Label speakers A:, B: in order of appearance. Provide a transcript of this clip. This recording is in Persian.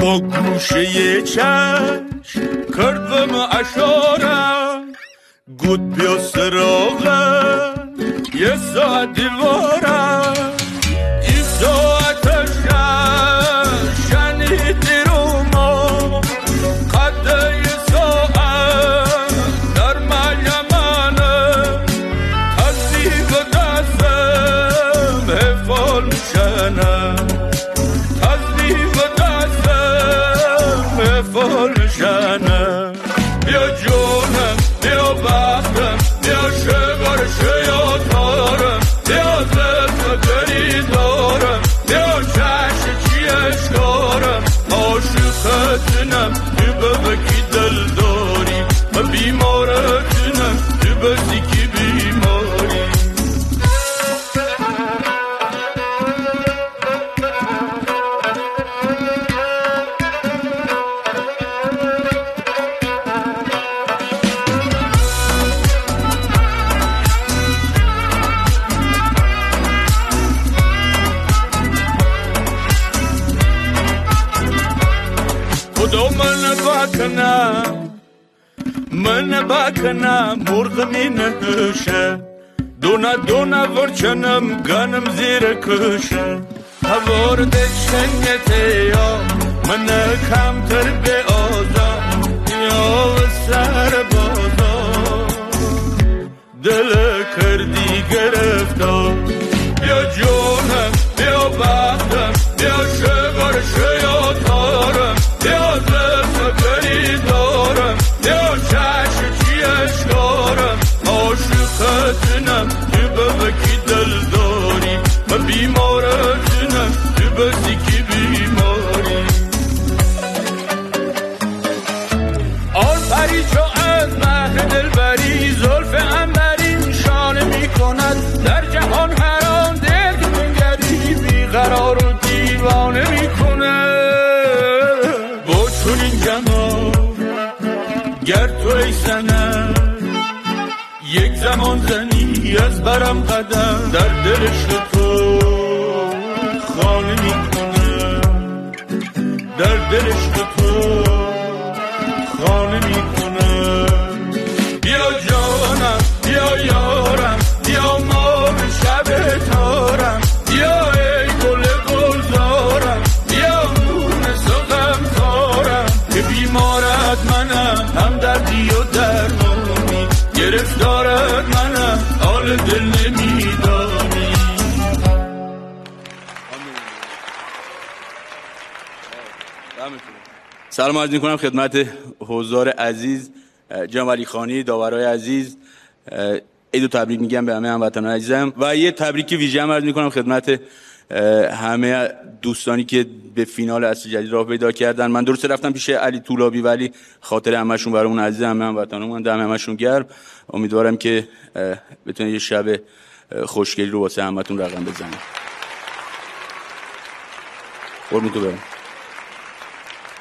A: با گوشه چشم کردم اشارم گود بیا سراغم یه ساعت دیوارم این ساعت شنیدی رو ما قده یه ساعت در ملیمانه تصدیق دستم حفال میشنم فالشانه بیا جونم بیا بختم بیا شبر شیاطارم بیا زفت گری دارم بیا چشم چی اشکارم عاشقتنم تو ببکی دل داری و بیمارتنم تو بزیکی بیماری من باکنم مرغ می نهشه دونا ورچنم گانم زیر کشه هوار دشنگته یا من کمتر به آزم یا سر بازار دل کردی گرفتار بیا جونم بیا بختم بیا شبر شیاطارم بیا زفگری دارم بیا چشم چی اشکارم عاشقتنم تو ببکی دل داری و بیمارتنم تو بزیکی بیماری آن پری چو از مهر دل بری زلف انبری شانه می کند در جهان هر آن دل که بنگری بیقرار و دیوانه می کند با چنین جمال گر تو ای سنم یک زمان زنی از برم قدم در دل عشق تو خانه می کنم در دل عشق تو خانه می کنم بیا جانم بیا یارم بیا ماه شب تارم بیا ای گل گلزارم بیا نون سقم تارم که بیمارت منم هم دردی و درمانی گرفتارت منم حال دل نمیدانی
B: سلام عرض می‌کنم خدمت حضار عزیز جناب علی خانی داورای عزیز عید و تبریک میگم به همه هموطنان عزیزم و یه تبریک ویژه هم عرض می‌کنم خدمت همه دوستانی که به فینال اصل جدید راه پیدا کردن. من درست رفتم پیش علی طولابی ولی خاطر همشون برامون عزیز همه هموطنان دم همشون گرم. امیدوارم که بتونید یه شب خوشگلی رو واسه همتون رقم بزنید. قربونتون برم.